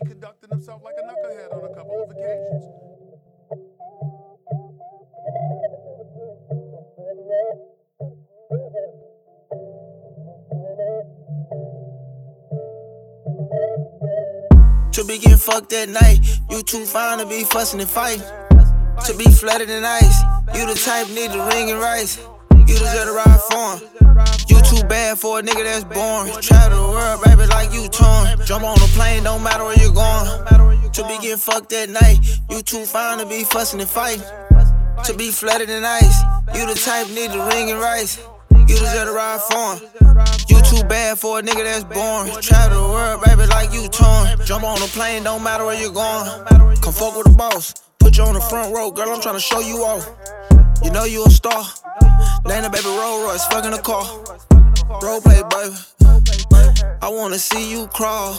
conducted himself like a knucklehead on a couple of occasions. To be getting fucked that night, you too fine to be fussing and fighting. To be flooded in ice, you the type need to ring and rice. You deserve to ride for him. You too bad for a nigga that's born. Travel the world, baby, like you torn. Jump on a plane, don't matter where you're going. To be getting fucked that night, you too fine to be fussing and fighting. To be flooded in ice, you the type need to ring and rice. You deserve to ride for him. You too bad for a nigga that's born. Travel the world, baby, like you torn. Jump on a plane, don't matter where you're going. Come fuck with the boss. Put you on the front row, girl, I'm tryna show you off. You know you a star. Name the baby Rolls Royce, fucking a car. Role play, baby. I wanna see you crawl.